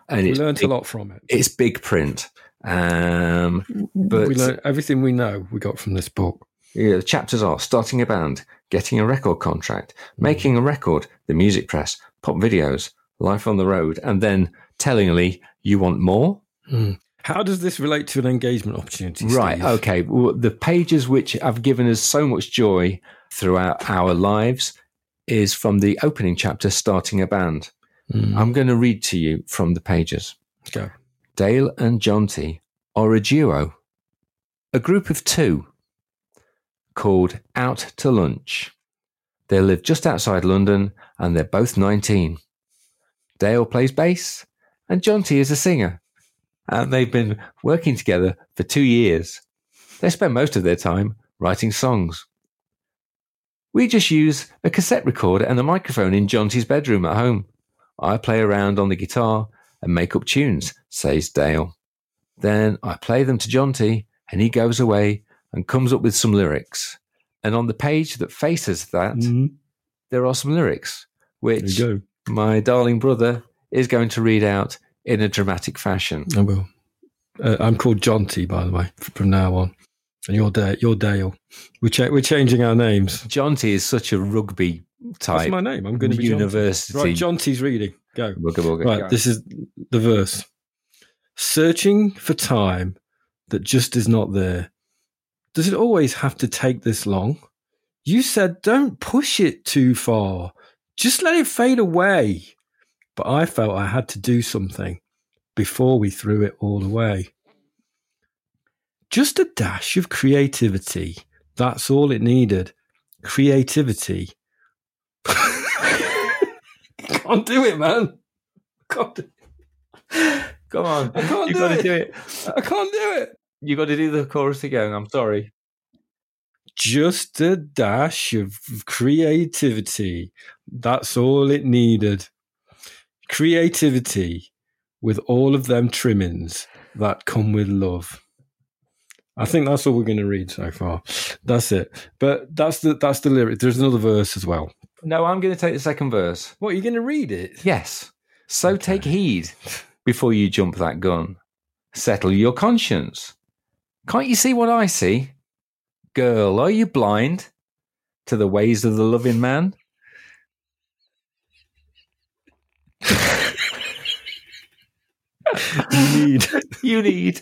And We it's learnt a big, lot from it. it's big print. But We learned everything we know we got from this book. yeah, the chapters are starting a band, getting a record contract, making a record, the music press, pop videos, life on the road, and then tellingly, you want more? How does this relate to an engagement opportunity, Right, Steve? okay. Well, the pages which have given us so much joy throughout our lives is from the opening chapter, starting a band. I'm going to read to you from the pages. Go. Dale and Jonty are a duo, a group of two, called Out to Lunch. They live just outside London and they're both 19. Dale plays bass and Jonty is a singer. And they've been working together for 2 years. They spend most of their time writing songs. We just use a cassette recorder and a microphone in Jonty's bedroom at home. I play around on the guitar and make up tunes, says Dale. Then I play them to Jonty and he goes away and comes up with some lyrics. And on the page that faces that, there are some lyrics, which There you my darling brother is going to read out in a dramatic fashion. I will. I'm called Jonty, by the way, from now on. And you're Dale. We're changing our names. Jonty is such a rugby type. That's my name. I'm going to be university. Jonty. Right, Jonty's reading. Go. Bugger, bugger, Right, go. this is the verse. Searching for time that just is not there. Does it always have to take this long? You said don't push it too far. Just let it fade away. But I felt I had to do something before we threw it all away. Just a dash of creativity. That's all it needed. Creativity. Can't do it, man. Can't do it. Come on. I can't You've do got it. to do it. I can't do it. You've got to do the chorus again. I'm sorry. Just a dash of creativity. That's all it needed. Creativity with all of them trimmings that come with love. I think that's all we're going to read so far. That's it. But that's the lyric. There's another verse as well. No, I'm going to take the second verse. What, are you going to read it? Yes. So take heed before you jump that gun. Settle your conscience. Can't you see what I see? Girl, are you blind to the ways of the loving man? You need ...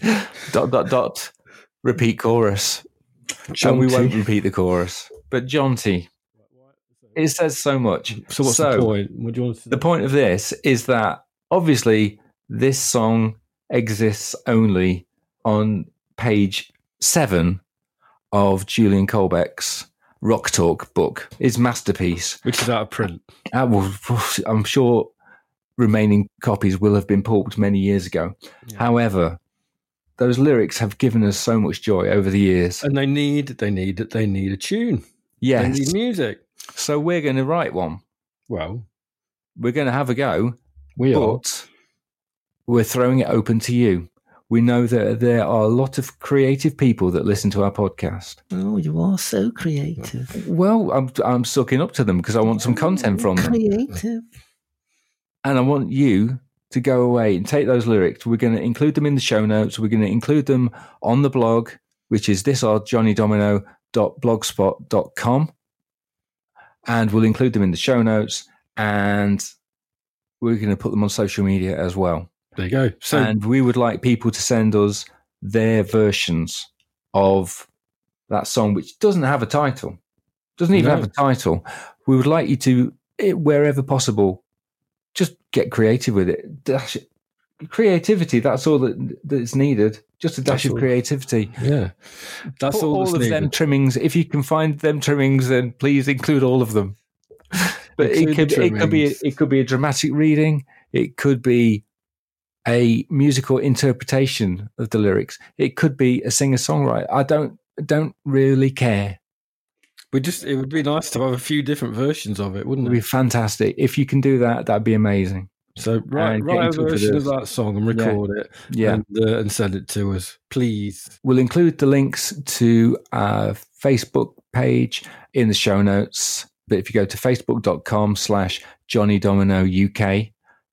repeat chorus. And we won't repeat the chorus. But Jonty, it says so much. So what's the point? What do you want to The point of this is that obviously this song exists only on page 7 of Julian Colbeck's Rock Talk book, his masterpiece. Which is out of print. I'm sure remaining copies will have been pulped many years ago. Yeah. However, those lyrics have given us so much joy over the years. And they need a tune. Yes. They need music. So we're going to write one. Well, We're going to have a go, we are. but we're throwing it open to you. We know that there are a lot of creative people that listen to our podcast. Oh, you are so creative. Well, I'm sucking up to them because I want some content from them. Creative. And I want you to go away and take those lyrics. We're going to include them in the show notes. We're going to include them on the blog, which is thisarjohnnydomino.blogspot.com. And we'll include them in the show notes. And we're going to put them on social media as well. There you go. So And we would like people to send us their versions of that song, which doesn't have a title. Doesn't even No. have a title. We would like you to, wherever possible, just get creative with it. Creativity, that's all that's needed. Just a dash That's of all. creativity. yeah, that's Put all all that's of them needed. trimmings. If you can find them trimmings, then please include all of them. But Include the it could be a dramatic reading. It could be a musical interpretation of the lyrics. It could be a singer-songwriter. I don't really care. It would be nice to have a few different versions of it, It wouldn't would be it? fantastic. If you can do that, that'd be amazing. So write and get in a touch with version us. of that song and record it, Yeah. and send it to us, please. We'll include the links to our Facebook page in the show notes. But if you go to facebook.com/JohnnyDominoUK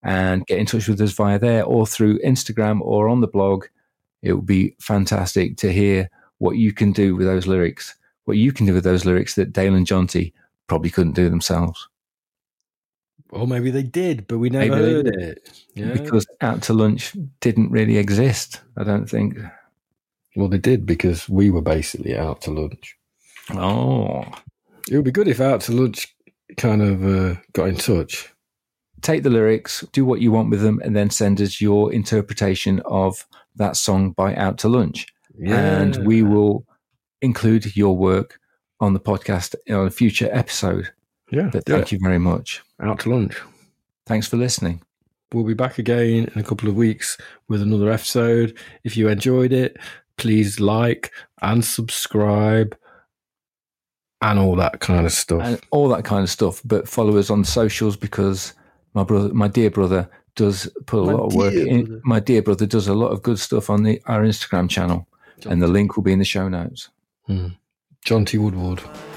and get in touch with us via there or through Instagram or on the blog. It would be fantastic to hear what you can do with those lyrics, that Dale and Jonty probably couldn't do themselves. Or maybe they did, but we never heard it. Yeah. Because Out to Lunch didn't really exist, I don't think. Well, they did because we were basically out to lunch. Oh. It would be good if Out to Lunch kind of got in touch. Take the lyrics, do what you want with them, and then send us your interpretation of that song by Out to Lunch. Yeah. And we will include your work on the podcast on a future episode. Yeah. But thank you very much. Out to Lunch. Thanks for listening. We'll be back again in a couple of weeks with another episode. If you enjoyed it, please like and subscribe and all that kind of stuff. But follow us on socials because my dear brother does put a lot of work in. My dear brother does a lot of good stuff on our Instagram channel, and the link will be in the show notes. Jonty Woodward.